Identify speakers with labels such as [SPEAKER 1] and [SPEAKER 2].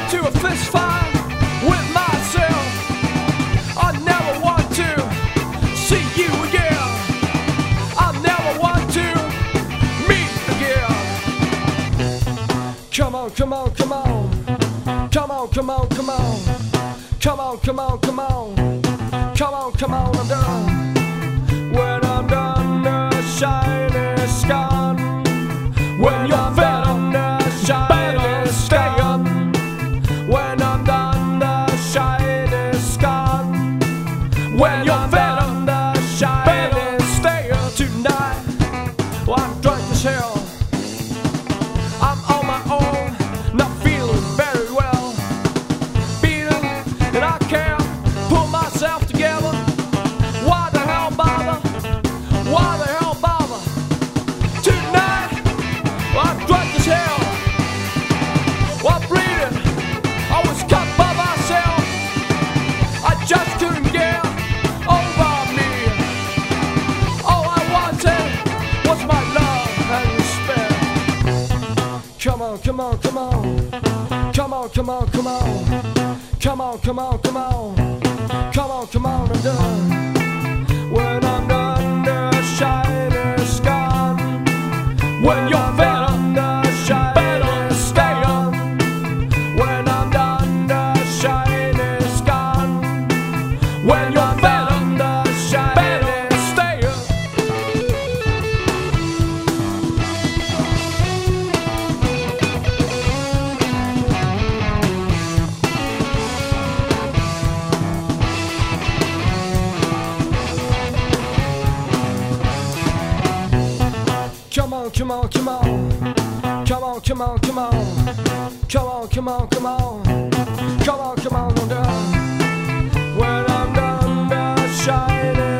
[SPEAKER 1] into a fist fight with myself. I never want to see you again. I never want to meet again. Come on, come on, come on. Come on, come on, come on. Come on, come on, come on. Come on, come on, I'm done. When I'm done, the shine is gone. When you're fed up, the shine is gone. When I'm done, the shine is gone. When you're fed up, the shine is stay tonight. Well, I'm drunk as hell. I'm on my own, not feeling very well. Feeling that I can't pull myself together. Why the hell bother? Why the hell bother? Tonight, well, I'm drunk as hell. Well, I'm bleeding. I was cut by myself. I just couldn't get over me. All I wanted was my love and respect. Come on, come on, come on. Come on, come on, come on. Come on, come on, come on. Come on, come on, I'm done. When I'm done, the shine is gone. When you're fed up, the shine is stay on. When I'm done, the shine is gone. When you're fed up, the shine is stay on. Come on, come on, come on. Come on, come on, come on. Come on, come on, come on. Come on, come on, I'm done. When I'm done, the shine